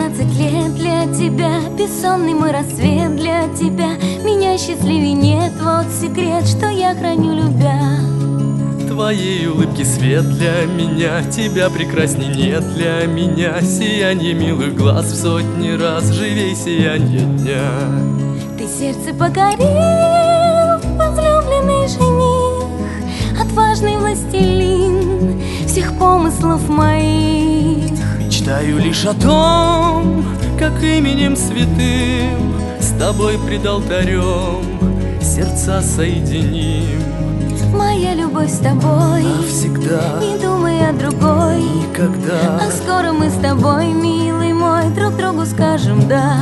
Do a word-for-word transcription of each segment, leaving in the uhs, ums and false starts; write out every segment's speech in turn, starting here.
восемнадцать лет для тебя, бессонный мой рассвет для тебя. Меня счастливее нет, вот секрет, что я храню, любя. Твоей улыбки свет для меня, тебя прекрасней нет для меня. Сияние милых глаз в сотни раз живей сиянье дня. Ты сердце покорил, возлюбленный жених, отважный властелин всех помыслов моих. Мечтаю лишь о том, как именем святым с тобой пред алтарем сердца соединим. Моя любовь с тобой навсегда, не думай о другой никогда. А скоро мы с тобой, милый мой, друг другу скажем «да».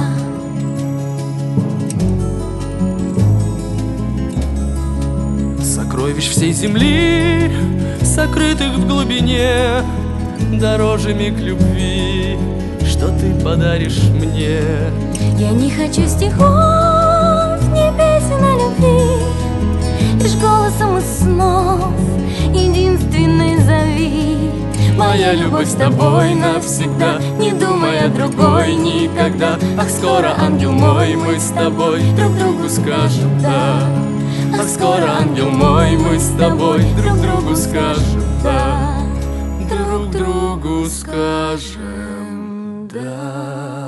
Сокровищ всей земли, сокрытых в глубине, дороже миг любви, что ты подаришь мне. Я не хочу стихов, ни песен о любви, лишь голосом из снов единственной зови. Моя любовь с тобой навсегда, не думай о другой никогда. Ах, скоро, ангел мой, мы с тобой друг другу скажем «да». Ах, скоро, ангел мой, мы с тобой друг другу скажем «да». Друг другу скажем «да».